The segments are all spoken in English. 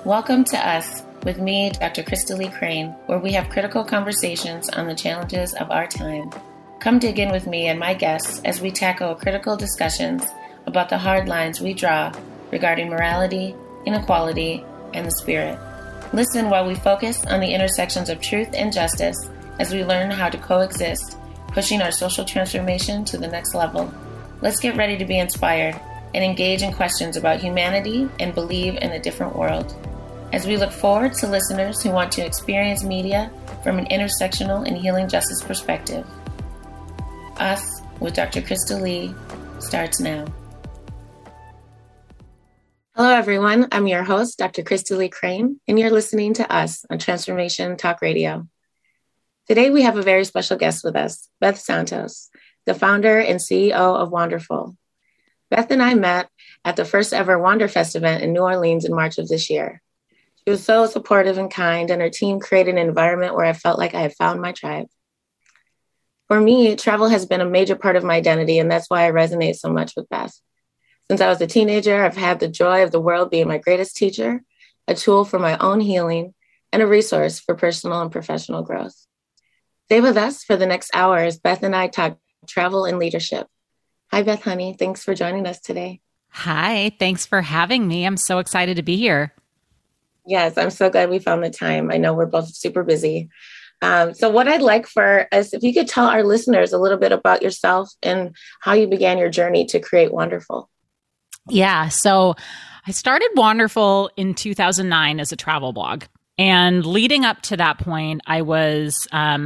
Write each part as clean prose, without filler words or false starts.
Welcome to Us with me, Dr. Krista Lee Crane, where we have critical conversations on the challenges of our time. Come dig in with me and my guests as we tackle critical discussions about the hard lines we draw regarding morality, inequality, and the spirit. Listen while we focus on the intersections of truth and justice as we learn how to coexist, pushing our social transformation to the next level. Let's get ready to be inspired and engage in questions about humanity and believe in a different world. As we look forward to listeners who want to experience media from an intersectional and healing justice perspective. Us with Dr. Krista Lee starts now. Hello, everyone. I'm your host, Dr. Krista Lee Crane, and you're listening to Us on Transformation Talk Radio. Today, we have a very special guest with us, Beth Santos, the founder and CEO of Wanderful. Beth and I met at the first ever Wanderfest event in New Orleans in March of this year. She was so supportive and kind, and her team created an environment where I felt like I had found my tribe. For me, travel has been a major part of my identity, and that's why I resonate so much with Beth. Since I was a teenager, I've had the joy of the world being my greatest teacher, a tool for my own healing, and a resource for personal and professional growth. Stay with us for the next hour as Beth and I talk travel and leadership. Hi, Beth, honey. Thanks for joining us today. Hi, thanks for having me. I'm so excited to be here. Yes, I'm so glad we found the time. I know we're both super busy. So what I'd like for us, if you could tell our listeners a little bit about yourself and how you began your journey to create Wanderful. Yeah, so I started Wanderful in 2009 as a travel blog. And leading up to that point, I was,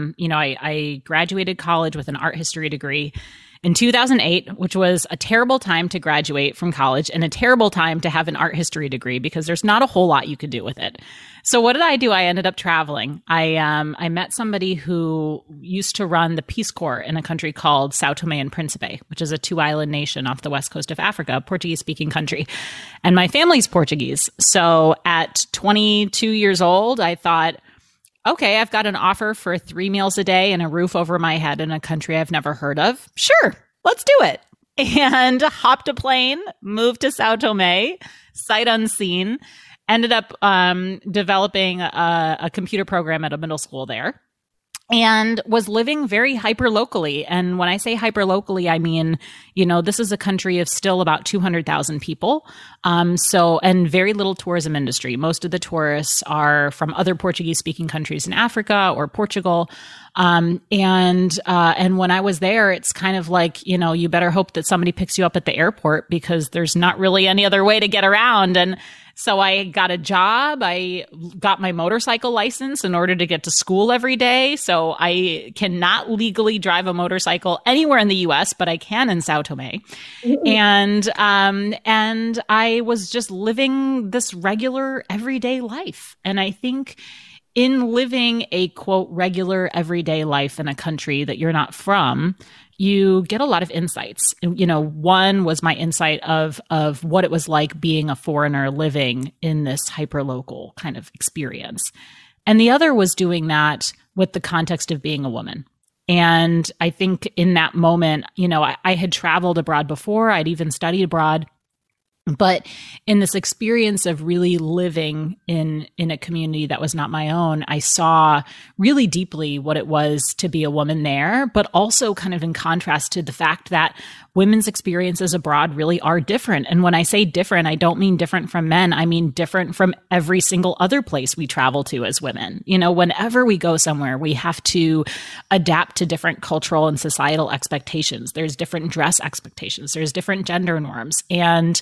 I graduated college with an art history degree in 2008, which was a terrible time to graduate from college and a terrible time to have an art history degree because there's not a whole lot you could do with it. So what did I do? I ended up traveling. I met somebody who used to run the Peace Corps in a country called Sao Tome and Principe, which is a 2-island nation off the west coast of Africa, Portuguese-speaking country. And my family's Portuguese. So at 22 years old, I thought, okay, I've got an offer for 3 meals a day and a roof over my head in a country I've never heard of. Sure, let's do it. And hopped a plane, moved to Sao Tome, sight unseen, ended up developing a computer program at a middle school there, and was living very hyper locally. And when I say hyper locally, I mean, this is a country of still about 200,000 people. And very little tourism industry. Most of the tourists are from other Portuguese speaking countries in Africa or Portugal. And when I was there, it's kind of like, you better hope that somebody picks you up at the airport because there's not really any other way to get around. And so I got a job. I got my motorcycle license in order to get to school every day. So I cannot legally drive a motorcycle anywhere in the US, but I can in Sao Tome. And I was just living this regular everyday life. And I think in living a quote regular everyday life in a country that you're not from, you get a lot of insights. One was my insight of what it was like being a foreigner living in this hyperlocal kind of experience. And the other was doing that with the context of being a woman. And I think in that moment, I had traveled abroad before. I'd even studied abroad. But in this experience of really living in a community that was not my own, I saw really deeply what it was to be a woman there, but also kind of in contrast to the fact that women's experiences abroad really are different. And when I say different, I don't mean different from men. I mean different from every single other place we travel to as women. Whenever we go somewhere, we have to adapt to different cultural and societal expectations. There's different dress expectations. There's different gender norms. And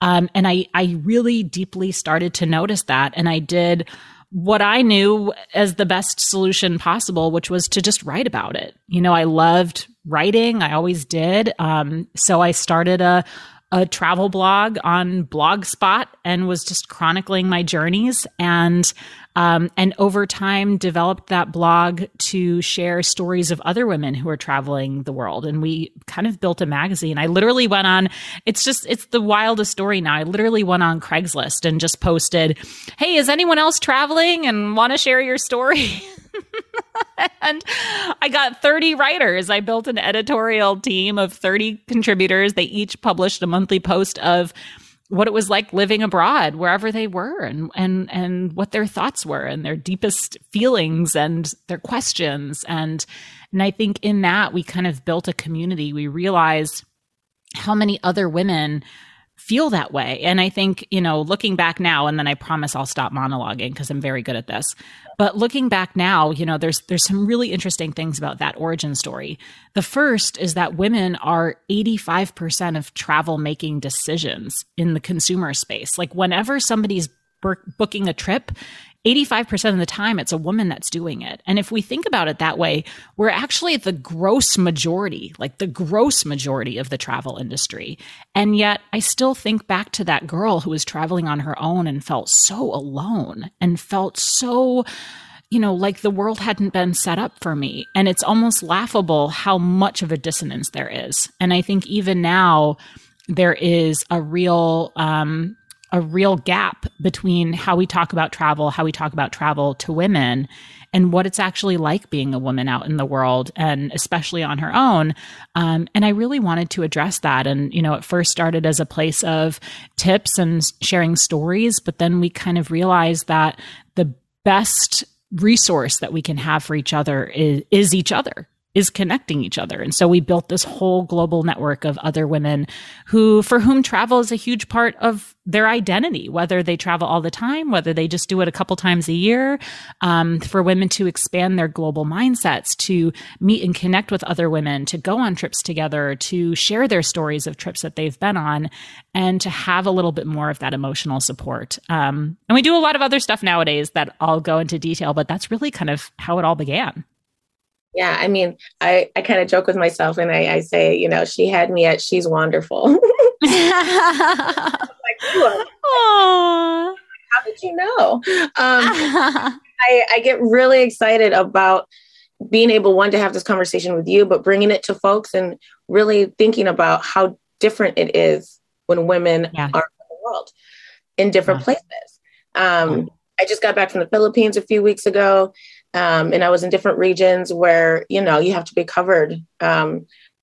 I really deeply started to notice that. And I did what I knew as the best solution possible, which was to just write about it. I loved writing. I always did. So I started a travel blog on Blogspot and was just chronicling my journeys, and over time developed that blog to share stories of other women who are traveling the world. And we kind of built a magazine. I literally went on, it's the wildest story now. I literally went on Craigslist and just posted, hey, is anyone else traveling and want to share your story? And I got 30 writers. I built an editorial team of 30 contributors. They each published a monthly post of what it was like living abroad, wherever they were, and what their thoughts were and their deepest feelings and their questions. And I think in that we kind of built a community. We realized how many other women feel that way. And I think, looking back now, and then I promise I'll stop monologuing because I'm very good at this. But looking back now, there's some really interesting things about that origin story. The first is that women are 85% of travel making decisions in the consumer space. Like whenever somebody's booking a trip, 85% of the time, it's a woman that's doing it. And if we think about it that way, we're actually the gross majority of the travel industry. And yet I still think back to that girl who was traveling on her own and felt so alone and felt so, like the world hadn't been set up for me. And it's almost laughable how much of a dissonance there is. And I think even now there is a real gap between how we talk about travel to women and what it's actually like being a woman out in the world, and especially on her own. And I really wanted to address that. And, it first started as a place of tips and sharing stories, but then we kind of realized that the best resource that we can have for each other is each other. Is connecting each other. And so we built this whole global network of other women for whom travel is a huge part of their identity, whether they travel all the time, whether they just do it a couple times a year, for women to expand their global mindsets, to meet and connect with other women, to go on trips together, to share their stories of trips that they've been on, and to have a little bit more of that emotional support. And we do a lot of other stuff nowadays that I'll go into detail, but that's really kind of how it all began. Yeah, I mean, I kind of joke with myself and I say, she had me at she's wonderful. Like, how did you know? I get really excited about being able, one, to have this conversation with you, but bringing it to folks and really thinking about how different it is when women are in the world in different places. I just got back from the Philippines a few weeks ago. And I was in different regions where, you have to be covered, wear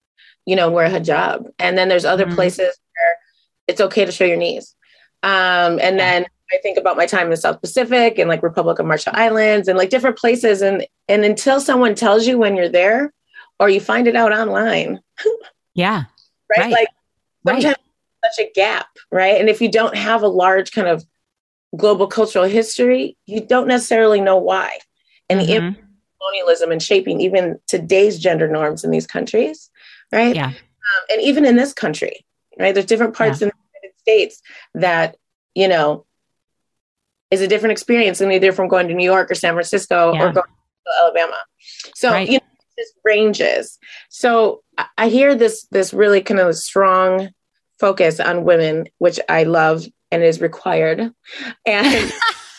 a hijab. And then there's other places where it's okay to show your knees. And then I think about my time in the South Pacific and like Republic of Marshall Islands and like different places. And until someone tells you when you're there or you find it out online. Yeah. Right. Like sometimes such a gap. Right. And if you don't have a large kind of global cultural history, you don't necessarily know why. And the impact of colonialism and shaping even today's gender norms in these countries, right? Yeah. And even in this country, right? There's different parts in the United States that, is a different experience than either from going to New York or San Francisco or going to Alabama. So, it just ranges. So I hear this really kind of strong focus on women, which I love and is required. And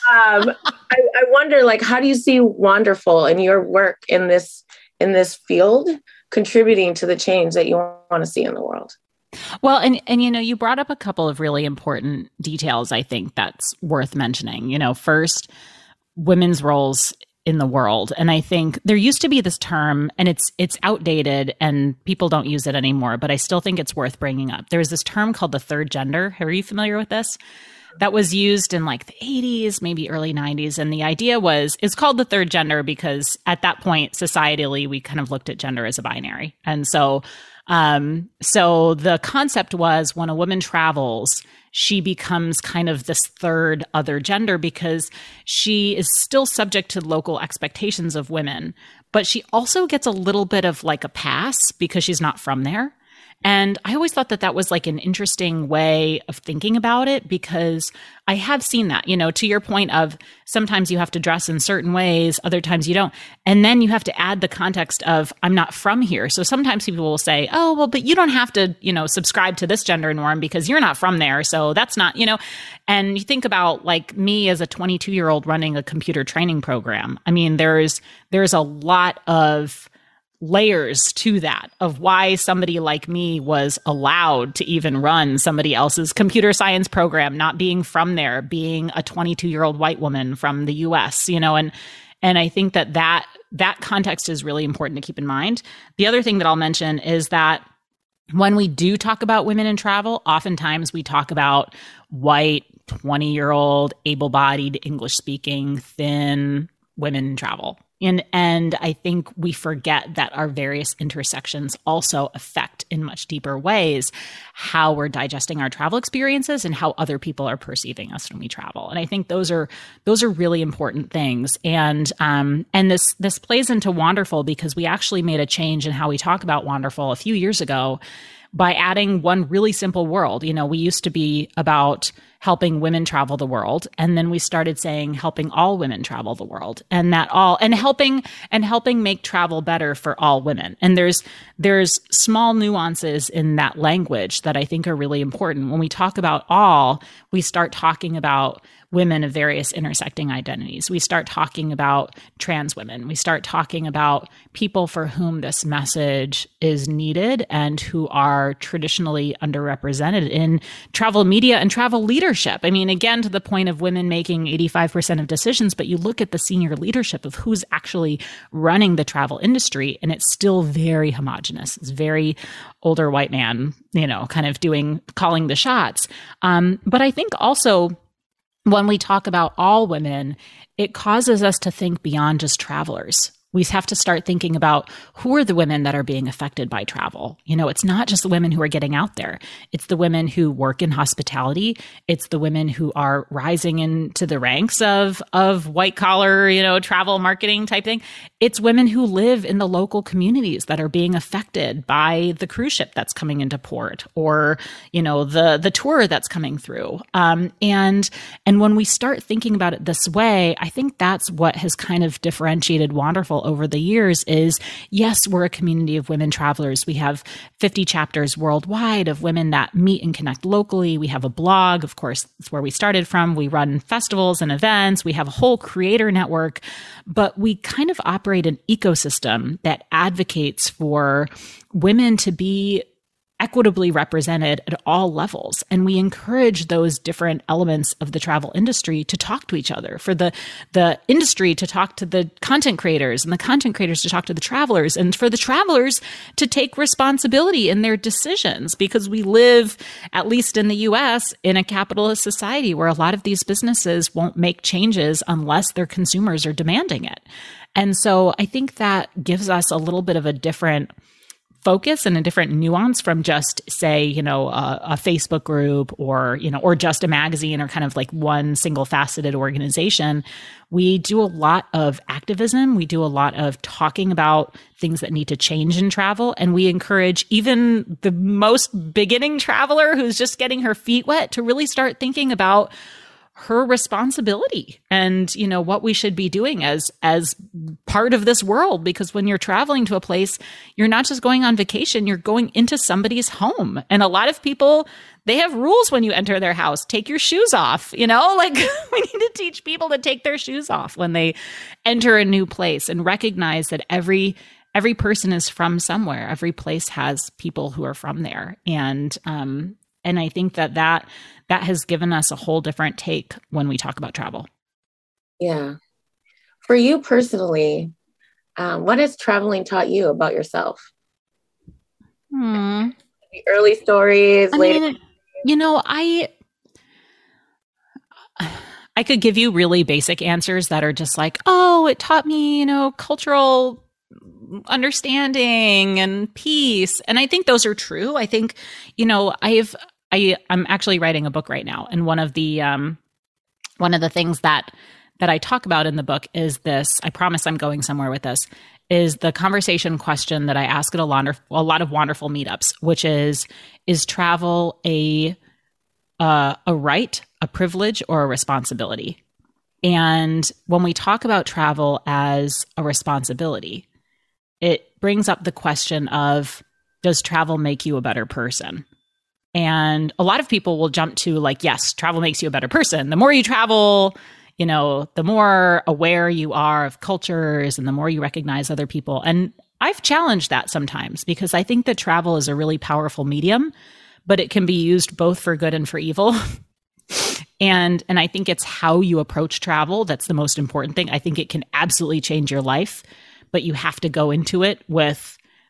I wonder, like, how do you see Wonderful in your work in this field contributing to the change that you want to see in the world? Well, and you brought up a couple of really important details, I think, that's worth mentioning. First, women's roles in the world. And I think there used to be this term, and it's outdated and people don't use it anymore, but I still think it's worth bringing up. There was this term called the third gender. Are you familiar with this? That was used in like the 80s, maybe early 90s. And the idea was, it's called the third gender because at that point, societally, we kind of looked at gender as a binary. And so the concept was when a woman travels, she becomes kind of this third other gender because she is still subject to local expectations of women, but she also gets a little bit of like a pass because she's not from there. And I always thought that was like an interesting way of thinking about it because I have seen that, to your point of sometimes you have to dress in certain ways, other times you don't. And then you have to add the context of I'm not from here. So sometimes people will say, oh, well, but you don't have to, subscribe to this gender norm because you're not from there. So that's not, and you think about like me as a 22-year-old running a computer training program. I mean, there's a lot of layers to that of why somebody like me was allowed to even run somebody else's computer science program, not being from there, being a 22-year-old white woman from the US, and I think that context is really important to keep in mind. The other thing that I'll mention is that when we do talk about women in travel, oftentimes we talk about white, 20-year-old, able-bodied, English-speaking, thin women in travel. And I think we forget that our various intersections also affect in much deeper ways how we're digesting our travel experiences and how other people are perceiving us when we travel. And I think those are really important things. And this plays into Wanderful because we actually made a change in how we talk about Wanderful a few years ago by adding one really simple word. You know, we used to be about helping women travel the world. And then we started saying helping all women travel the world, and helping make travel better for all women. And there's small nuances in that language that I think are really important. When we talk about all, we start talking about women of various intersecting identities. We start talking about trans women. We start talking about people for whom this message is needed and who are traditionally underrepresented in travel media and travel leadership. I mean, again, to the point of women making 85% of decisions, but you look at the senior leadership of who's actually running the travel industry, and it's still very homogenous. It's very older white man, you know, kind of calling the shots. But I think also, when we talk about all women, it causes us to think beyond just travelers. We have to start thinking about who are the women that are being affected by travel. You know, it's not just the women who are getting out there. It's the women who work in hospitality. It's the women who are rising into the ranks of white collar, you know, travel marketing type thing. It's women who live in the local communities that are being affected by the cruise ship that's coming into port, or, you know, the tour that's coming through. And when we start thinking about it this way, I think that's what has kind of differentiated Wanderful over the years is, yes, we're a community of women travelers. We have 50 chapters worldwide of women that meet and connect locally. We have a blog, of course, that's where we started from. We run festivals and events. We have a whole creator network, but we kind of operate an ecosystem that advocates for women to be equitably represented at all levels. And we encourage those different elements of the travel industry to talk to each other, for the industry to talk to the content creators, and the content creators to talk to the travelers, and for the travelers to take responsibility in their decisions, because we live, at least in the US, in a capitalist society where a lot of these businesses won't make changes unless their consumers are demanding it. And so I think that gives us a little bit of a different focus and a different nuance from just, say, you know, a Facebook group, or, you know, or just a magazine, or kind of like one single faceted organization. We do a lot of activism. We do a lot of talking about things that need to change in travel. And we encourage even the most beginning traveler who's just getting her feet wet to really start thinking about her responsibility and, you know, what we should be doing as part of this world. Because when you're traveling to a place, you're not just going on vacation, you're going into somebody's home. And a lot of people, they have rules when you enter their house. Take your shoes off, you know, like we need to teach people to take their shoes off when they enter a new place, and recognize that every person is from somewhere. Every place has people who are from there. And I think that has given us a whole different take when we talk about travel. Yeah. For you personally, what has traveling taught you about yourself? The early stories, later. You know, I could give you really basic answers that are just like, oh, it taught me, you know, cultural understanding and peace. And I think those are true. I think, you know, I'm actually writing a book right now, and one of the things that I talk about in the book is this. I promise I'm going somewhere with this. Is the conversation question that I ask at a lot of Wanderful meetups, which is travel a right, a privilege, or a responsibility? And when we talk about travel as a responsibility, it brings up the question of, does travel make you a better person? And a lot of people will jump to like, yes, travel makes you a better person. The more you travel, you know, the more aware you are of cultures and the more you recognize other people. And I've challenged that sometimes, because I think that travel is a really powerful medium, but it can be used both for good and for evil. And I think it's how you approach travel that's the most important thing. I think it can absolutely change your life, but you have to go into it with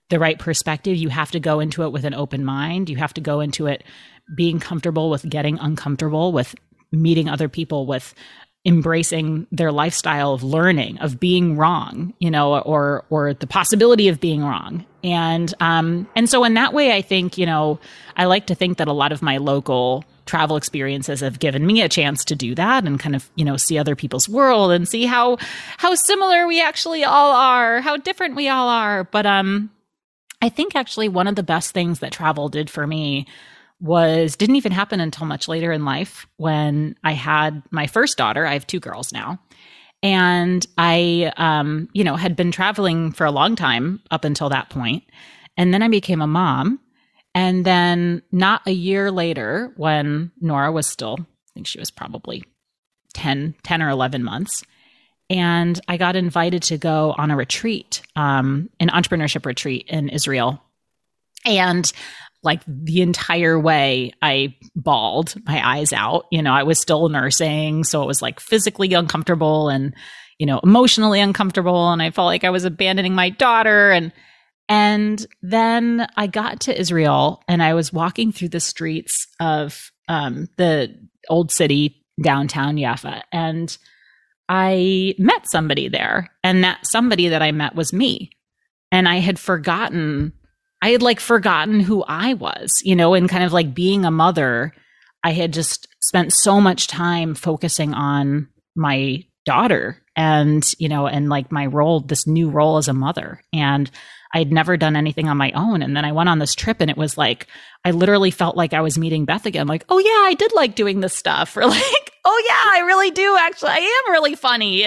the right perspective. You have to go into it with an open mind. You have to go into it being comfortable with getting uncomfortable, with meeting other people, with embracing their lifestyle of learning, of being wrong, or the possibility of being wrong. And so in that way, I think, I like to think that a lot of my local travel experiences have given me a chance to do that and kind of, see other people's world and see how similar we actually all are, how different we all are. But I think actually one of the best things that travel did for me didn't even happen until much later in life when I had my first daughter. I have two girls now. And I, had been traveling for a long time up until that point. And then I became a mom. And then not a year later, when Nora was still, I think she was probably 10 or 11 months. And I got invited to go on a retreat, an entrepreneurship retreat in Israel. And like the entire way, I bawled my eyes out. I was still nursing. So it was like physically uncomfortable and, emotionally uncomfortable. And I felt like I was abandoning my daughter. And then I got to Israel and I was walking through the streets of the old city, downtown Jaffa. And I met somebody there. And that somebody that I met was me. And I had forgotten who I was, and kind of like being a mother. I had just spent so much time focusing on my daughter and, and like my role, this new role as a mother. And I had never done anything on my own. And then I went on this trip and it was like, I literally felt like I was meeting Beth again. Like, oh yeah, I did like doing this stuff. Or like, oh yeah, I really do. Actually, I am really funny,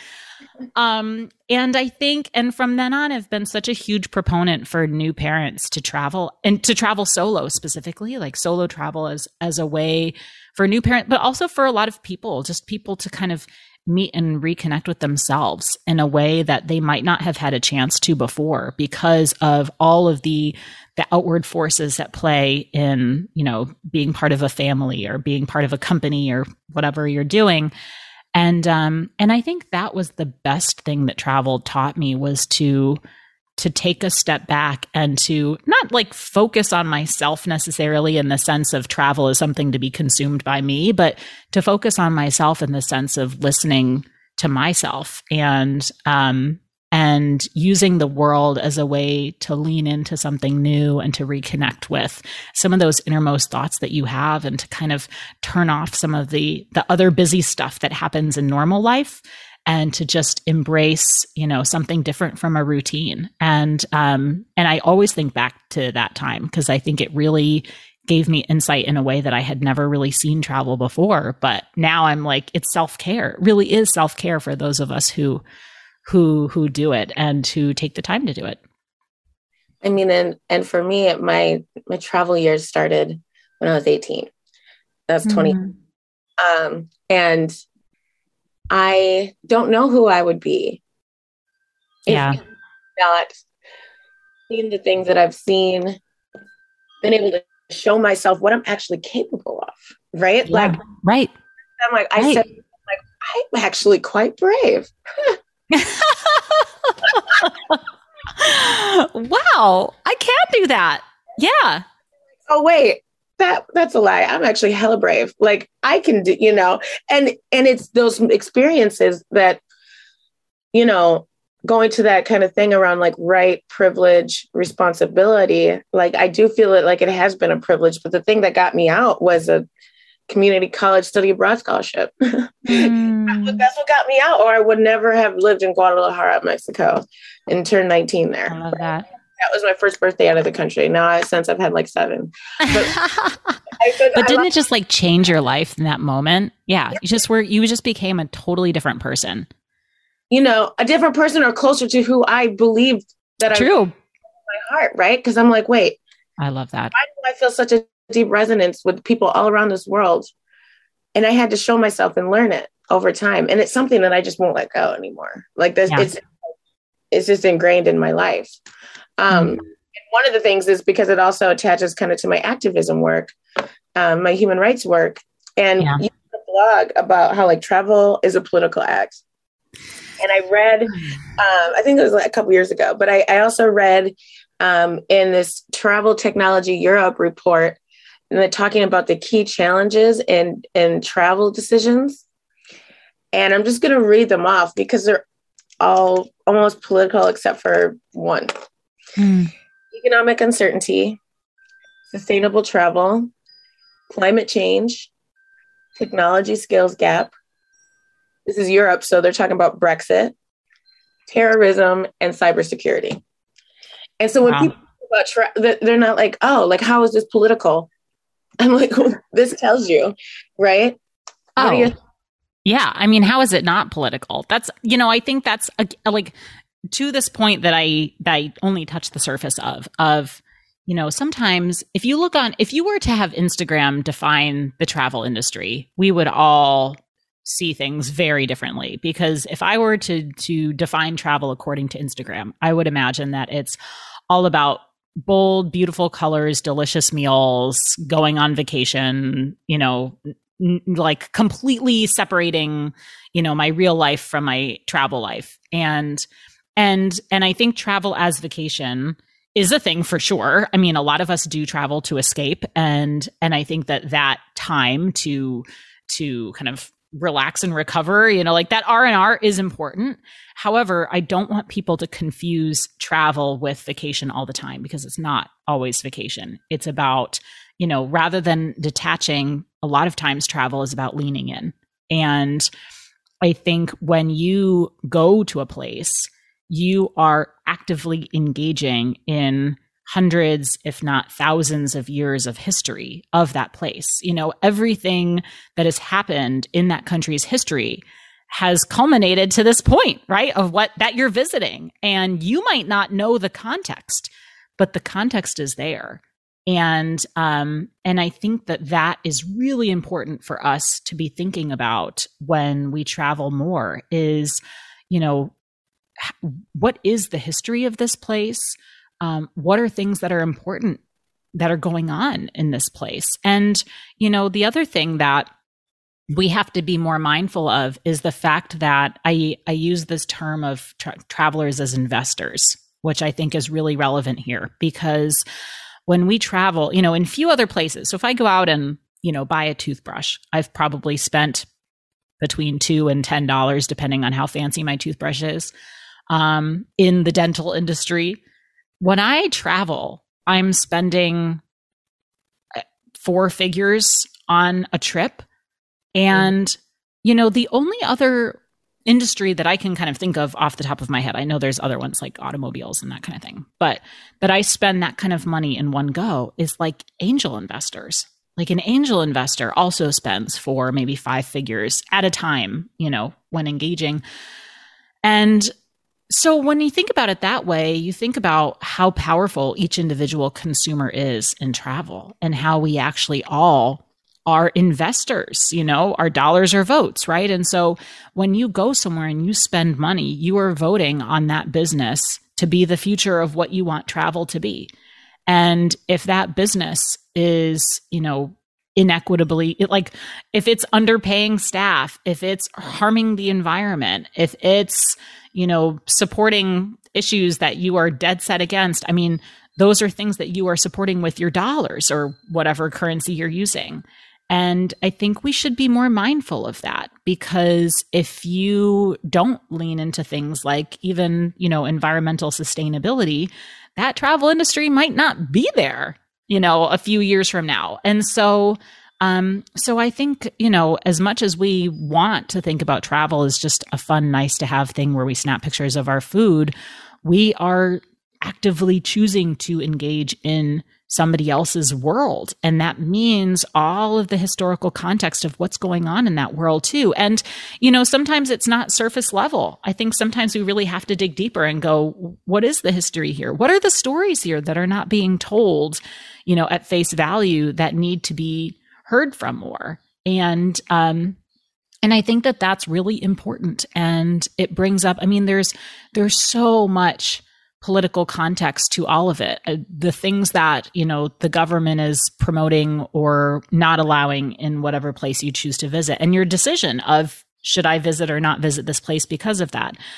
and I think, and from then on, I've been such a huge proponent for new parents to travel and to travel solo specifically, like solo travel as a way for new parents, but also for a lot of people, just people to kind of meet and reconnect with themselves in a way that they might not have had a chance to before because of all of the outward forces that play in, being part of a family or being part of a company or whatever you're doing. And I think that was the best thing that travel taught me was to take a step back and to not like focus on myself necessarily in the sense of travel is something to be consumed by me, but to focus on myself in the sense of listening to myself and using the world as a way to lean into something new and to reconnect with some of those innermost thoughts that you have and to kind of turn off some of the other busy stuff that happens in normal life and to just embrace, something different from a routine. And I always think back to that time because I think it really gave me insight in a way that I had never really seen travel before. But now I'm like, it's self-care. It really is self-care for those of us who do it and who take the time to do it. I mean, and for me, my travel years started when I was 18. That's 20. And I don't know who I would be if not seen the things that I've seen, been able to show myself what I'm actually capable of. Right. Yeah, like, right. I'm like, I said, like, I'm actually quite brave. Wow, I can do that. Yeah. Oh, wait. That's a lie. I'm actually hella brave. Like I can do, and it's those experiences that, going to that kind of thing around like right, privilege, responsibility. Like I do feel it like it has been a privilege, but the thing that got me out was a community college study abroad scholarship. That's what got me out, or I would never have lived in Guadalajara, Mexico and turned 19 there. I love that. That was my first birthday out of the country. Now since I've had like 7. But didn't it just like change your life in that moment? Yeah. You just became a totally different person. A different person or closer to who I believed that True. I in my heart, right? Because I'm like, wait. I love that. Why do I feel such a deep resonance with people all around this world? And I had to show myself and learn it over time. And it's something that I just won't let go anymore. Like this, it's just ingrained in my life. And one of the things is because it also attaches kind of to my activism work, my human rights work. And you have a blog about how like travel is a political act. And I read, I think it was like a couple years ago, but I also read in this Travel Technology Europe report, and they're talking about the key challenges in travel decisions. And I'm just going to read them off because they're all almost political except for one. Economic uncertainty, sustainable travel, climate change, technology skills gap. This is Europe, so they're talking about Brexit, terrorism, and cybersecurity. And so when people talk about they're not like, oh, like, how is this political? I'm like, well, this tells you, right? Yeah. I mean, how is it not political? That's, I think that's like to this point that I only touched the surface of, sometimes if you were to have Instagram define the travel industry, we would all see things very differently, because if I were to define travel according to Instagram, I would imagine that it's all about bold, beautiful colors, delicious meals, going on vacation, like completely separating, my real life from my travel life. And I think travel as vacation is a thing for sure. I mean, a lot of us do travel to escape. And I think that time to kind of relax and recover, like that R&R is important. However, I don't want people to confuse travel with vacation all the time, because it's not always vacation. It's about, rather than detaching, a lot of times travel is about leaning in. And I think when you go to a place, you are actively engaging in hundreds, if not thousands of years of history of that place. Everything that has happened in that country's history has culminated to this point, right? Of that you're visiting. And you might not know the context, but the context is there. And I think that is really important for us to be thinking about when we travel more is, what is the history of this place? What are things that are important that are going on in this place? And, the other thing that we have to be more mindful of is the fact that I use this term of travelers as investors, which I think is really relevant here, because when we travel, in few other places, so if I go out and, buy a toothbrush, I've probably spent between $2 and $10, depending on how fancy my toothbrush is, in the dental industry. When I travel, I'm spending 4 figures on a trip. And, the only other industry that I can kind of think of off the top of my head, I know there's other ones like automobiles and that kind of thing, but that I spend that kind of money in one go is like angel investors. Like an angel investor also spends 4, maybe 5 figures at a time, when engaging. And so when you think about it that way, you think about how powerful each individual consumer is in travel and how we actually all are investors, our dollars are votes, right? And so when you go somewhere and you spend money, you are voting on that business to be the future of what you want travel to be. And if that business is, inequitably, if it's underpaying staff, if it's harming the environment, if it's, supporting issues that you are dead set against, I mean, those are things that you are supporting with your dollars or whatever currency you're using. And I think we should be more mindful of that, because if you don't lean into things like even, environmental sustainability, that travel industry might not be there, a few years from now. And so I think, as much as we want to think about travel as just a fun, nice to have thing where we snap pictures of our food, we are actively choosing to engage in somebody else's world. And that means all of the historical context of what's going on in that world too. And, sometimes it's not surface level. I think sometimes we really have to dig deeper and go, what is the history here? What are the stories here that are not being told, at face value that need to be heard from more? And I think that that's really important. And it brings up, there's so much political context to all of it. The things that, the government is promoting or not allowing in whatever place you choose to visit, and your decision of should I visit or not visit this place because of that.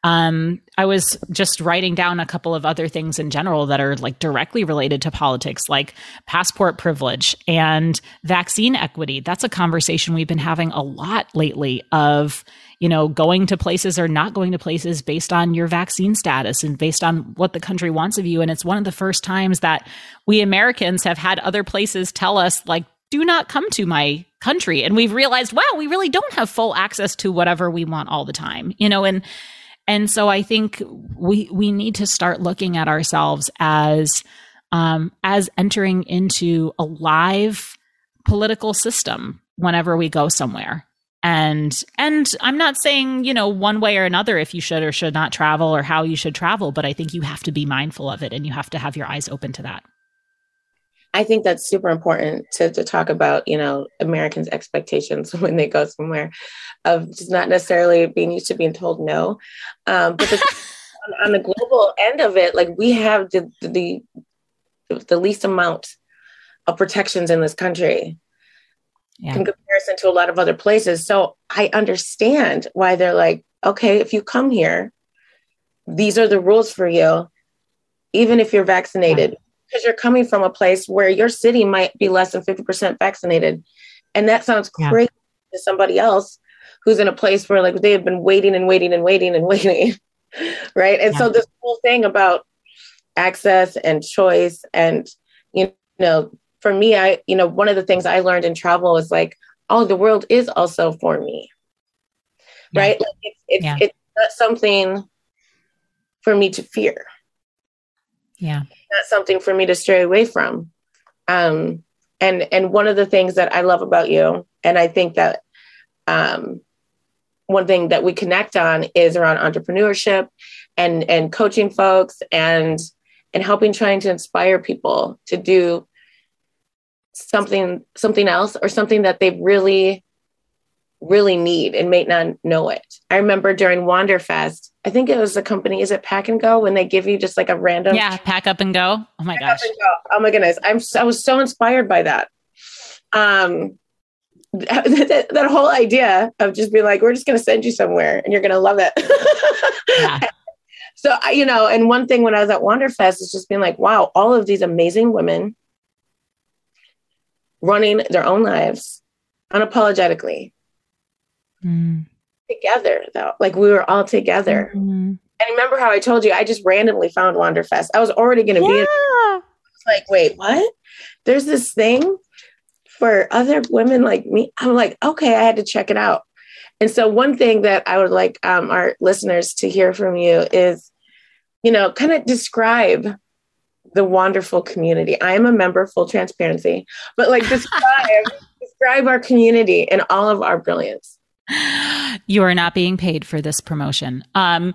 I was just writing down a couple of other things in general that are like directly related to politics, like passport privilege and vaccine equity. That's a conversation we've been having a lot lately of, going to places or not going to places based on your vaccine status and based on what the country wants of you. And it's one of the first times that we Americans have had other places tell us, like, do not come to my country. And we've realized, wow, we really don't have full access to whatever we want all the time, and so I think we need to start looking at ourselves as entering into a live political system whenever we go somewhere. And I'm not saying, one way or another if you should or should not travel or how you should travel, but I think you have to be mindful of it and you have to have your eyes open to that. I think that's super important to talk about, Americans' expectations when they go somewhere, of just not necessarily being used to being told no. But on the global end of it, like, we have the least amount of protections in this country in comparison to a lot of other places. So I understand why they're like, okay, if you come here, these are the rules for you, even if you're vaccinated. Yeah. Because you're coming from a place where your city might be less than 50% vaccinated. And that sounds crazy to somebody else who's in a place where, like, they have been waiting and waiting and waiting and waiting. Right. And so this whole thing about access and choice and, for me, one of the things I learned in travel is like, oh, the world is also for me. Yeah. Right. Like, it's not something for me to fear. Yeah. Not something for me to stray away from. And one of the things that I love about you, and I think that one thing that we connect on is around entrepreneurship and coaching folks and helping, trying to inspire people to do something else or something that they really, really need and may not know it. I remember during Wanderfest, I think it was a company, is it Pack and Go, when they give you just like a random... Yeah, Pack Up and Go. Oh my gosh. Oh my goodness. I was so inspired by that. That whole idea of just being like, we're just going to send you somewhere and you're going to love it. Yeah. So, and one thing when I was at Wanderfest is just being like, wow, all of these amazing women running their own lives unapologetically. Together, though, like, we were all together. And remember how I told you I just randomly found Wanderfest. I was already going to be I was like, wait, what? There's this thing for other women like me. I'm like, okay, I had to check it out. And so one thing that I would like our listeners to hear from you is, kind of describe the wonderful community. I am a member, full transparency, but like describe our community and all of our brilliance. You are not being paid for this promotion. Okay.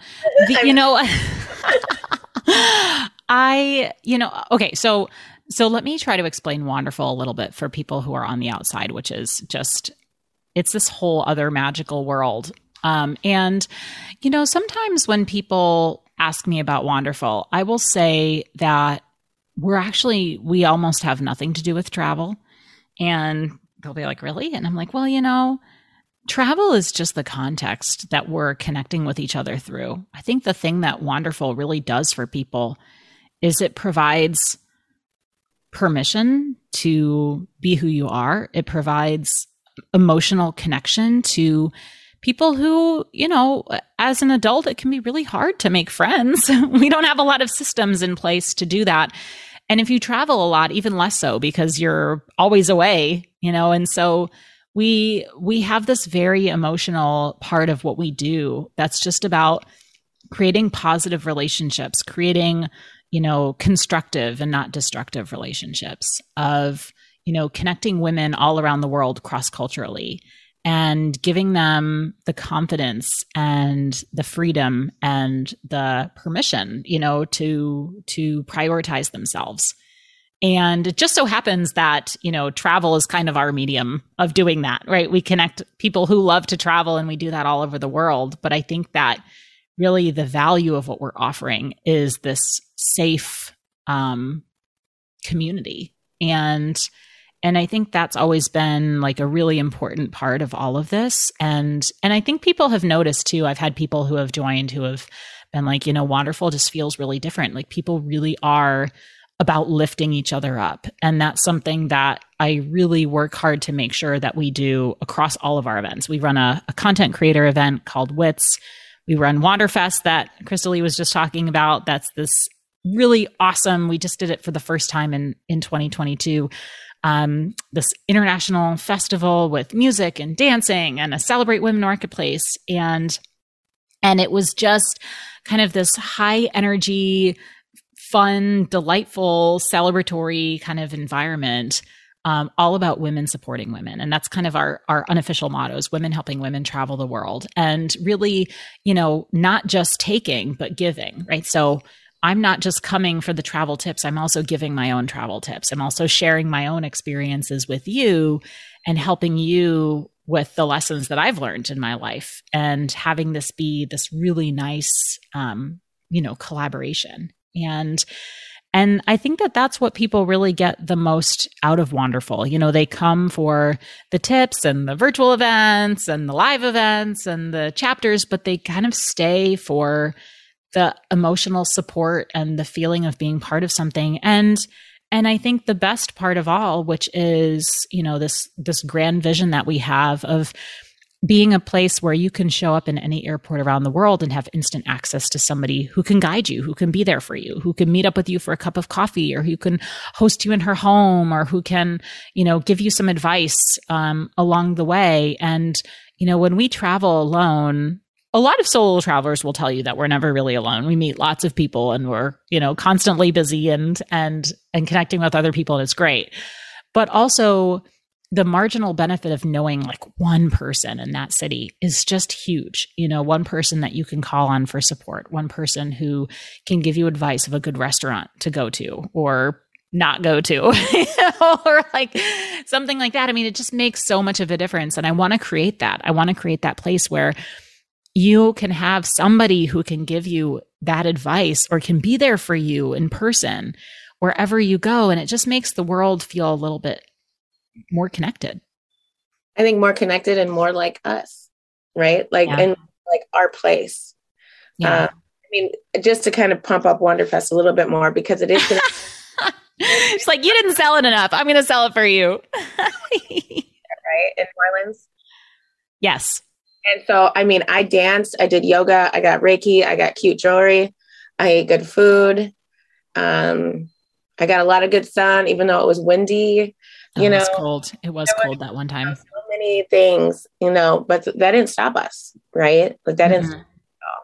So let me try to explain Wonderful a little bit for people who are on the outside, which is just, it's this whole other magical world. And sometimes when people ask me about Wonderful, I will say that we almost have nothing to do with travel. And they'll be like, really? And I'm like, well, travel is just the context that we're connecting with each other through. I think the thing that Wonderful really does for people is it provides permission to be who you are. It provides emotional connection to people who, as an adult, it can be really hard to make friends. We don't have a lot of systems in place to do that. And if you travel a lot, even less so, because you're always away, and so we have this very emotional part of what we do that's just about creating positive relationships, creating, constructive and not destructive relationships, of, connecting women all around the world cross-culturally and giving them the confidence and the freedom and the permission, to prioritize themselves. And it just so happens that, travel is kind of our medium of doing that, right? We connect people who love to travel and we do that all over the world. But I think that really the value of what we're offering is this safe community. And And I think that's always been like a really important part of all of this. And I think people have noticed too. I've had people who have joined who have been like, Wanderful just feels really different. Like people really are about lifting each other up. And that's something that I really work hard to make sure that we do across all of our events. We run a content creator event called WITS. We run Wanderfest that Crystal Lee was just talking about. That's this really awesome. We just did it for the first time in 2022. This international festival with music and dancing and a Celebrate Women Marketplace. And it was just kind of this high energy, fun, delightful, celebratory kind of environment, all about women supporting women. And that's kind of our unofficial mottos, women helping women travel the world. And really, not just taking, but giving, right? So I'm not just coming for the travel tips. I'm also giving my own travel tips. I'm also sharing my own experiences with you and helping you with the lessons that I've learned in my life, and having this be this really nice, collaboration. And I think that that's what people really get the most out of Wanderful. They come for the tips and the virtual events and the live events and the chapters, but they kind of stay for the emotional support and the feeling of being part of something. And I think the best part of all, which is, this grand vision that we have of being a place where you can show up in any airport around the world and have instant access to somebody who can guide you, who can be there for you, who can meet up with you for a cup of coffee, or who can host you in her home, or who can, give you some advice along the way. And, when we travel alone, a lot of solo travelers will tell you that we're never really alone. We meet lots of people and we're, constantly busy and connecting with other people, and it's great. But also the marginal benefit of knowing like one person in that city is just huge. One person that you can call on for support, one person who can give you advice of a good restaurant to go to or not go to, or like something like that. I mean, it just makes so much of a difference. And I want to create that. I want to create that place where you can have somebody who can give you that advice or can be there for you in person wherever you go. And it just makes the world feel a little bit more connected. I think more connected and more like us, right? Like, yeah. And like our place. Yeah. Just to kind of pump up Wanderfest a little bit more, because it is. It's like, you didn't sell it enough. I'm going to sell it for you. Right? In New Orleans. Yes. And so, I danced, I did yoga, I got Reiki, I got cute jewelry, I ate good food. I got a lot of good sun, even though it was windy. It was cold. It was cold that one time. So many things, but that didn't stop us, right? Like that didn't stop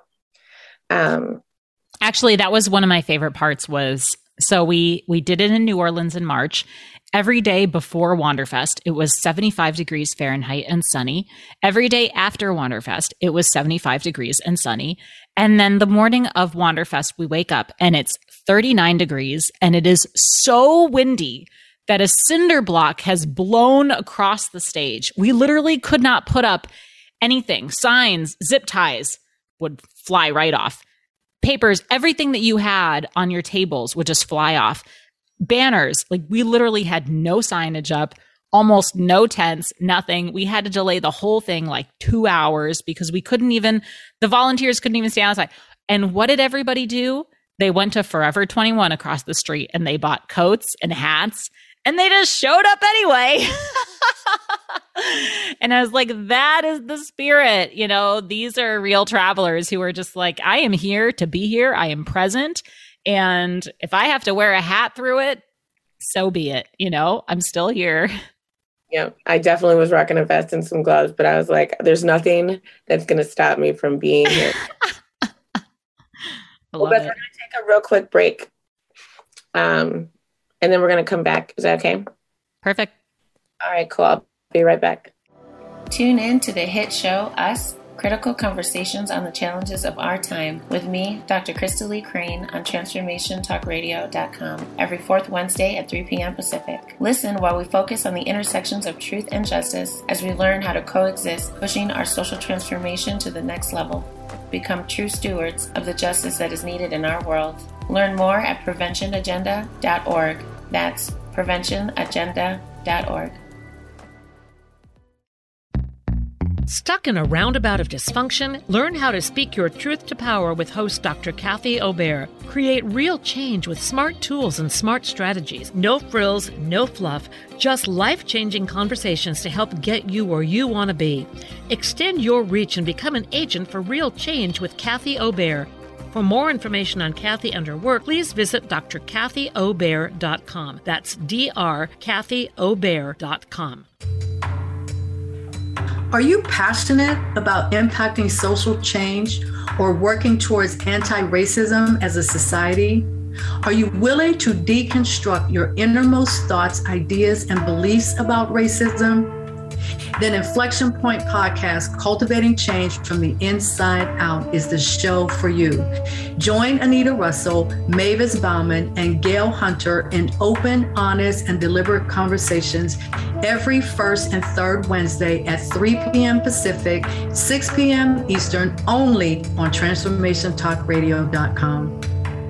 at all. Actually, that was one of my favorite parts was, so we did it in New Orleans in March. Every day before Wanderfest, it was 75 degrees Fahrenheit and sunny. Every day after Wanderfest, it was 75 degrees and sunny. And then the morning of Wanderfest, we wake up and it's 39 degrees and it is so windy that a cinder block has blown across the stage. We literally could not put up anything. Signs, zip ties would fly right off. Papers, everything that you had on your tables would just fly off. Banners, like we literally had no signage up, almost no tents, nothing. We had to delay the whole thing like 2 hours because the volunteers couldn't even stay outside. And what did everybody do? They went to Forever 21 across the street and they bought coats and hats and they just showed up anyway. And I was like, that is the spirit. These are real travelers who are just like, I am here to be here. I am present. And if I have to wear a hat through it, so be it. I'm still here. Yeah, I definitely was rocking a vest and some gloves, but I was like, there's nothing that's going to stop me from being here. We're going to take a real quick break. And then we're going to come back. Is that okay? Perfect. All right, cool. I'll be right back. Tune in to the hit show, Us, Critical Conversations on the Challenges of Our Time with me, Dr. Crystal Lee Crane, on TransformationTalkRadio.com every fourth Wednesday at 3 p.m. Pacific. Listen while we focus on the intersections of truth and justice as we learn how to coexist, pushing our social transformation to the next level. Become true stewards of the justice that is needed in our world. Learn more at PreventionAgenda.org. That's PreventionAgenda.org. www.kathyobeyr.org. Stuck in a roundabout of dysfunction? Learn how to speak your truth to power with host Dr. Kathy Obeyr. Create real change with smart tools and smart strategies. No frills, no fluff, just life-changing conversations to help get you where you want to be. Extend your reach and become an agent for real change with Kathy Obeyr. For more information on Kathy and her work, please visit drkathyobear.com. That's drkathyobear.com. Are you passionate about impacting social change or working towards anti-racism as a society? Are you willing to deconstruct your innermost thoughts, ideas, and beliefs about racism? Then Inflection Point Podcast, Cultivating Change from the Inside Out, is the show for you. Join Anita Russell, Mavis Bauman, and Gail Hunter in open, honest, and deliberate conversations every first and third Wednesday at 3 p.m. Pacific, 6 p.m. Eastern, only on TransformationTalkRadio.com.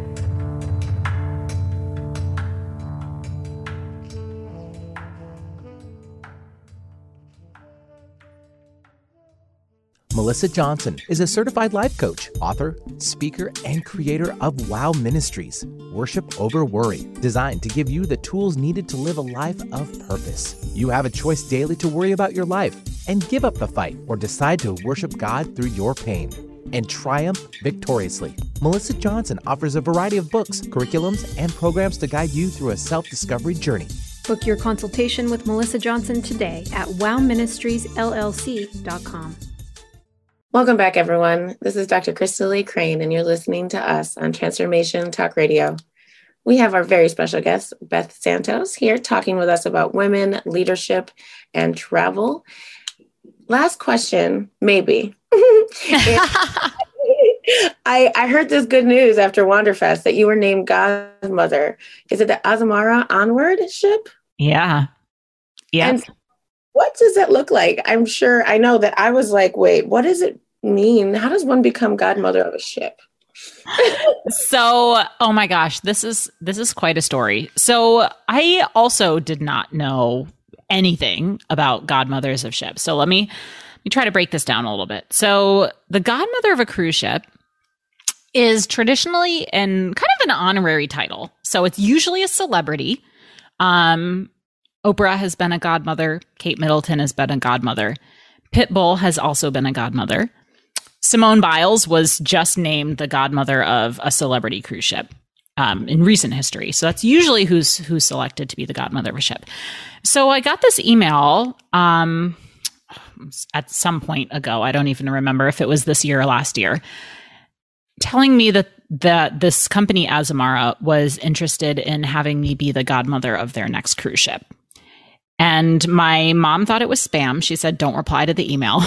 Melissa Johnson is a certified life coach, author, speaker, and creator of Wow Ministries, Worship Over Worry, designed to give you the tools needed to live a life of purpose. You have a choice daily to worry about your life and give up the fight, or decide to worship God through your pain and triumph victoriously. Melissa Johnson offers a variety of books, curriculums, and programs to guide you through a self-discovery journey. Book your consultation with Melissa Johnson today at wowministriesllc.com. Welcome back, everyone. This is Dr. Crystal Lee Crane, and you're listening to us on Transformation Talk Radio. We have our very special guest, Beth Santos, here talking with us about women, leadership, and travel. Last question, maybe. I heard this good news after Wanderfest that you were named godmother. Is it the Azamara Onward ship? Yeah. Yeah. And what does that look like? I know that I was like, wait, what does it mean? How does one become godmother of a ship? So, oh my gosh, this is quite a story. So I also did not know anything about godmothers of ships. So let me try to break this down a little bit. So the godmother of a cruise ship is traditionally kind of an honorary title. So it's usually a celebrity. Oprah has been a godmother. Kate Middleton has been a godmother. Pitbull has also been a godmother. Simone Biles was just named the godmother of a celebrity cruise ship in recent history. So that's usually who's selected to be the godmother of a ship. So I got this email at some point ago. I don't even remember if it was this year or last year, telling me that this company Azamara was interested in having me be the godmother of their next cruise ship. And my mom thought it was spam. She said, don't reply to the email.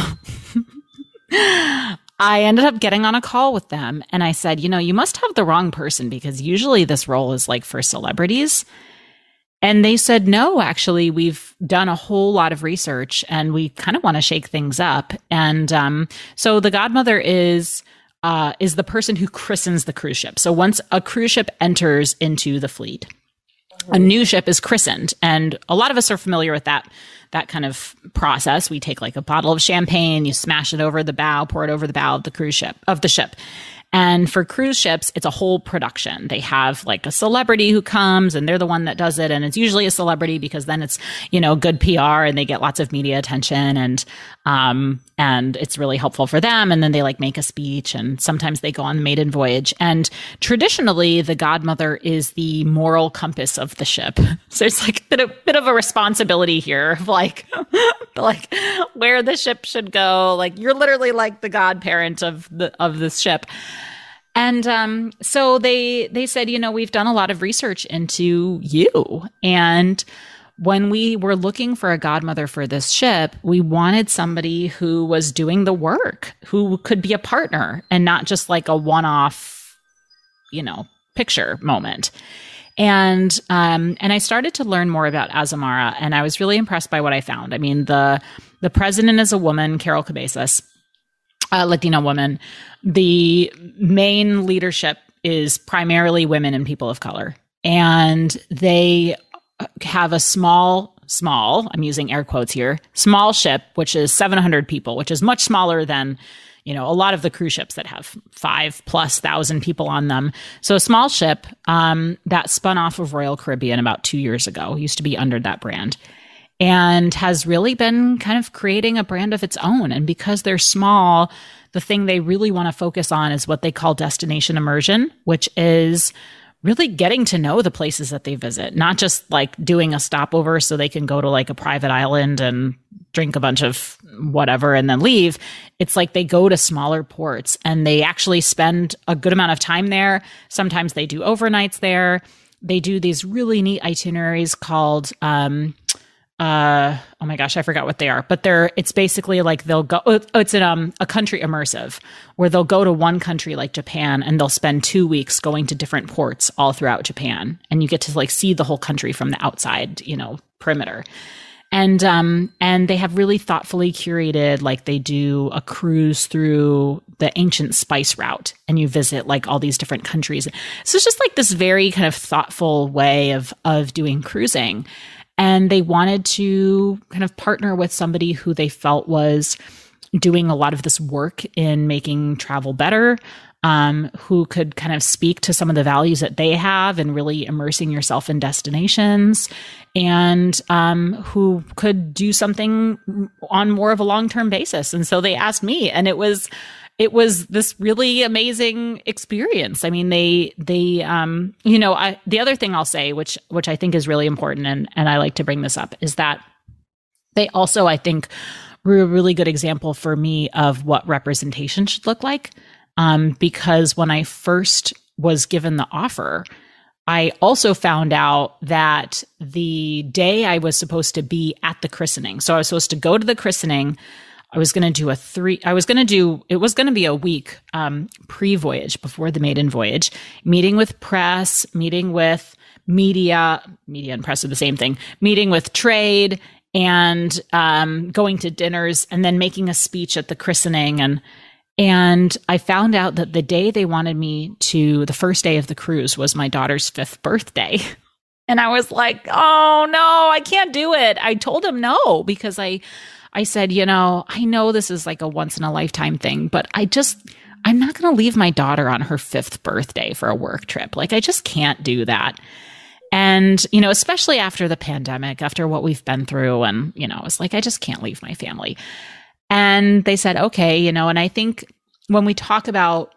I ended up getting on a call with them and I said, you must have the wrong person because usually this role is like for celebrities. And they said, no, actually, we've done a whole lot of research and we kind of want to shake things up. And so the godmother is the person who christens the cruise ship. So once a cruise ship enters into the fleet, a new ship is christened. And a lot of us are familiar with that kind of process. We take like a bottle of champagne, you smash it over the bow, pour it over the bow of the ship. And for cruise ships, it's a whole production. They have like a celebrity who comes and they're the one that does it. And it's usually a celebrity because then it's, good PR and they get lots of media attention and it's really helpful for them. And then they like make a speech and sometimes they go on the maiden voyage. And traditionally the godmother is the moral compass of the ship. So it's like a bit of a responsibility here of like where the ship should go. Like you're literally like the godparent of this ship. And so they said, we've done a lot of research into you. And when we were looking for a godmother for this ship, we wanted somebody who was doing the work, who could be a partner and not just like a one-off, picture moment. And I started to learn more about Azamara, and I was really impressed by what I found. I mean, the president is a woman, Carol Cabezas, a Latina woman. The main leadership is primarily women and people of color. And they have a small small, I'm using air quotes here, small ship, which is 700 people, which is much smaller than, a lot of the cruise ships that have 5,000+ people on them. So a small ship that spun off of Royal Caribbean about 2 years ago, used to be under that brand, and has really been kind of creating a brand of its own. And because they're small, the thing they really want to focus on is what they call destination immersion, which is really getting to know the places that they visit, not just like doing a stopover so they can go to like a private island and drink a bunch of whatever and then leave. It's like they go to smaller ports and they actually spend a good amount of time there. Sometimes they do overnights there. They do these really neat itineraries called, oh my gosh, I forgot what they are, but it's basically like they'll go, it's a country immersive where they'll go to one country like Japan and they'll spend 2 weeks going to different ports all throughout Japan. And you get to like see the whole country from the outside, perimeter. And they have really thoughtfully curated, like they do a cruise through the ancient spice route and you visit like all these different countries. So it's just like this very kind of thoughtful way of doing cruising. And they wanted to kind of partner with somebody who they felt was doing a lot of this work in making travel better, who could kind of speak to some of the values that they have and really immersing yourself in destinations, and who could do something on more of a long-term basis. And so they asked me, and it was this really amazing experience. I mean, the other thing I'll say, which I think is really important, and I like to bring this up, is that they also, I think, were a really good example for me of what representation should look like. Because when I first was given the offer, I also found out that the day I was supposed to be at the christening, so I was supposed to go to the christening, it was going to be a week pre-voyage, before the maiden voyage, meeting with press, meeting with media and press are the same thing, meeting with trade, and going to dinners, and then making a speech at the christening. And I found out that the day they wanted me to, the first day of the cruise was my daughter's 5th birthday. And I was like, oh no, I can't do it. I told him no, because I said, I know this is like a once in a lifetime thing, but I'm not going to leave my daughter on her 5th birthday for a work trip. Like, I just can't do that. And, especially after the pandemic, after what we've been through, and, it's like, I just can't leave my family. And they said, okay, and I think when we talk about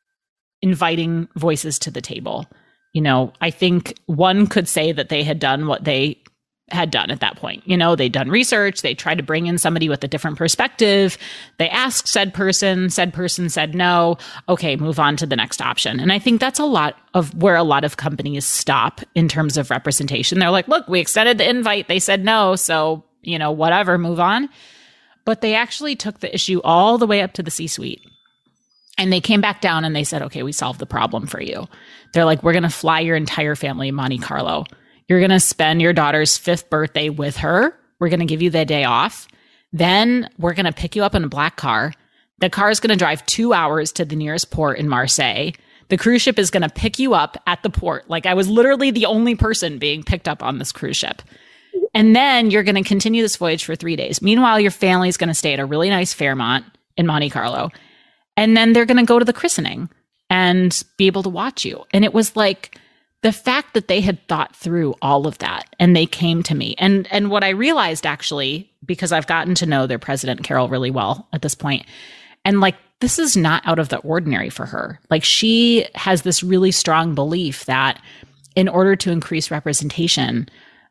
inviting voices to the table, I think one could say that they had done what they had done at that point. They'd done research, they tried to bring in somebody with a different perspective. They asked said person said no. Okay, move on to the next option. And I think that's a lot of where a lot of companies stop in terms of representation. They're like, look, we extended the invite. They said no. So, whatever, move on. But they actually took the issue all the way up to the C-suite. And they came back down and they said, okay, we solved the problem for you. They're like, we're going to fly your entire family to Monte Carlo. You're going to spend your daughter's 5th birthday with her. We're going to give you the day off. Then we're going to pick you up in a black car. The car is going to drive 2 hours to the nearest port in Marseille. The cruise ship is going to pick you up at the port. Like, I was literally the only person being picked up on this cruise ship. And then you're going to continue this voyage for 3 days. Meanwhile, your family is going to stay at a really nice Fairmont in Monte Carlo. And then they're going to go to the christening and be able to watch you. And it was like the fact that they had thought through all of that, and they came to me. And what I realized, actually, because I've gotten to know their president, Carol, really well at this point, and like, this is not out of the ordinary for her. Like, she has this really strong belief that in order to increase representation,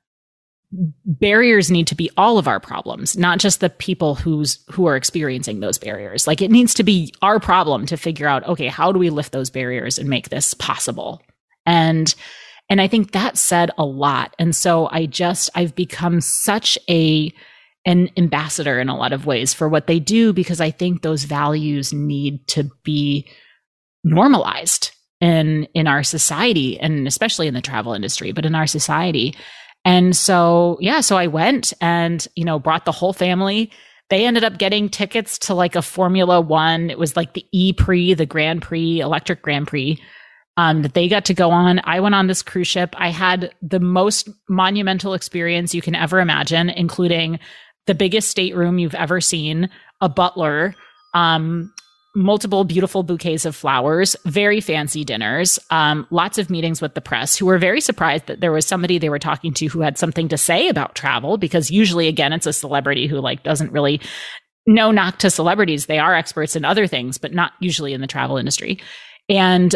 barriers need to be all of our problems, not just the people who are experiencing those barriers. Like, it needs to be our problem to figure out, okay, how do we lift those barriers and make this possible? And I think that said a lot. And so I've become such an ambassador in a lot of ways for what they do, because I think those values need to be normalized in our society, and especially in the travel industry, but in our society. And so I went and, brought the whole family. They ended up getting tickets to like a Formula One. It was like the E-Prix, the Grand Prix, Electric Grand Prix. that they got to go on. I went on this cruise ship. I had the most monumental experience you can ever imagine, including the biggest stateroom you've ever seen, a butler, multiple beautiful bouquets of flowers, very fancy dinners, lots of meetings with the press who were very surprised that there was somebody they were talking to who had something to say about travel, because usually, again, it's a celebrity who like doesn't really no knock to celebrities. They are experts in other things, but not usually in the travel industry. And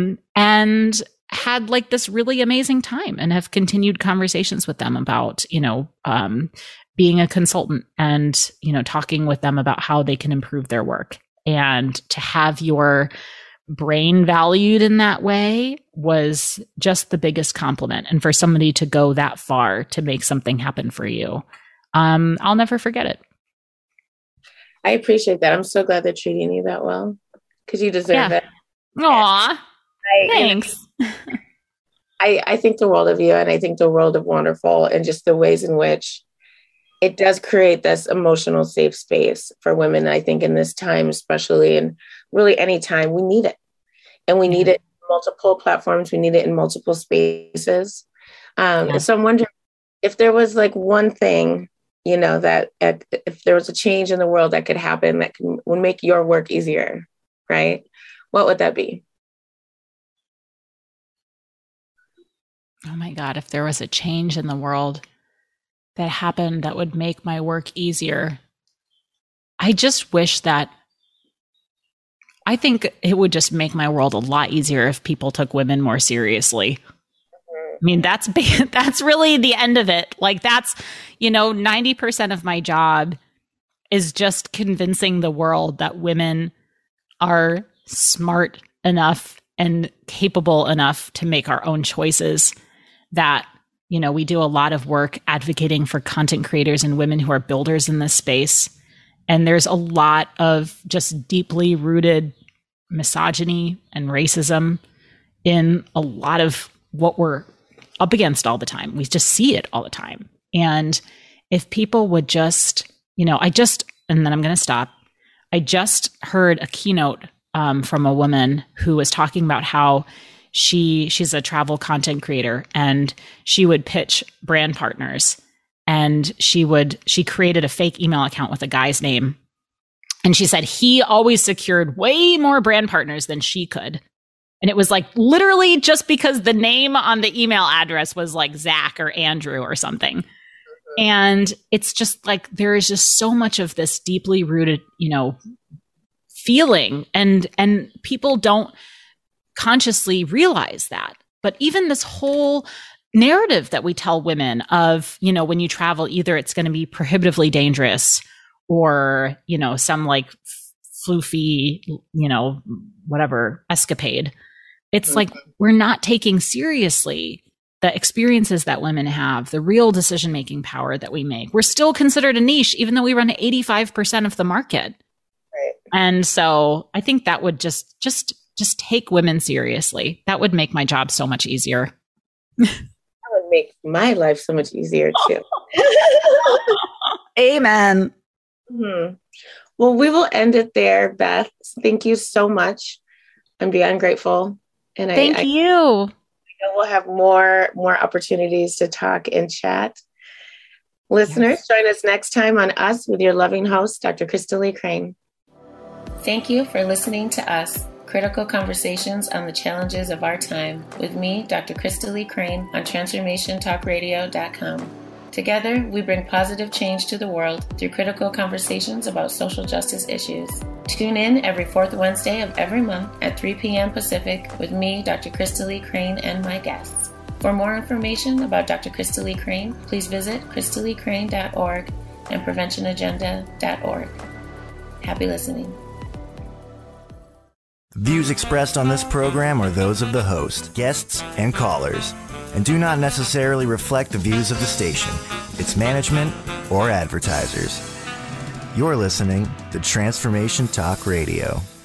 had like this really amazing time and have continued conversations with them about, being a consultant and, talking with them about how they can improve their work. And to have your brain valued in that way was just the biggest compliment. And for somebody to go that far to make something happen for you, I'll never forget it. I appreciate that. I'm so glad they're treating you that well, because you deserve it. Aw, thanks. I think the world of you, and I think the world of Wonderful, and just the ways in which it does create this emotional safe space for women. I think in this time, especially, and really any time, we need it. And we need it in multiple platforms. We need it in multiple spaces. And so I'm wondering if there was like one thing, that if there was a change in the world that could happen that would make your work easier, right? What would that be? Oh my God, if there was a change in the world that happened that would make my work easier, I just wish that, I think it would just make my world a lot easier if people took women more seriously. I mean, that's really the end of it. Like 90% of my job is just convincing the world that women are smart enough and capable enough to make our own choices, that, we do a lot of work advocating for content creators and women who are builders in this space. And there's a lot of just deeply rooted misogyny and racism in a lot of what we're up against all the time. We just see it all the time. And if people would just, and then I'm going to stop. I just heard a keynote from a woman who was talking about how she's a travel content creator, and she would pitch brand partners, and she created a fake email account with a guy's name. And she said he always secured way more brand partners than she could. And it was like literally just because the name on the email address was like Zach or Andrew or something. And it's just like, there is just so much of this deeply rooted, feeling, and people don't consciously realize that. But even this whole narrative that we tell women of, when you travel, either it's going to be prohibitively dangerous or, some like floofy, whatever escapade. It's like, we're not taking seriously the experiences that women have, the real decision-making power that we make. We're still considered a niche, even though we run 85% of the market. Right. And so I think that would just take women seriously. That would make my job so much easier. That would make my life so much easier too. Amen. Mm-hmm. Well, we will end it there, Beth. Thank you so much. I'm beyond grateful. And Thank you. I know we'll have more opportunities to talk and chat. Listeners, join us next time on Us with your loving host, Dr. Crystal Lee Crane. Thank you for listening to Us, critical conversations on the challenges of our time, with me, Dr. Crystal Lee Crane, on TransformationTalkRadio.com. Together, we bring positive change to the world through critical conversations about social justice issues. Tune in every fourth Wednesday of every month at 3 p.m. Pacific with me, Dr. Crystal Lee Crane, and my guests. For more information about Dr. Crystal Lee Crane, please visit crystalleecrane.org and preventionagenda.org. Happy listening. Views expressed on this program are those of the host, guests, and callers, and do not necessarily reflect the views of the station, its management, or advertisers. You're listening to Transformation Talk Radio.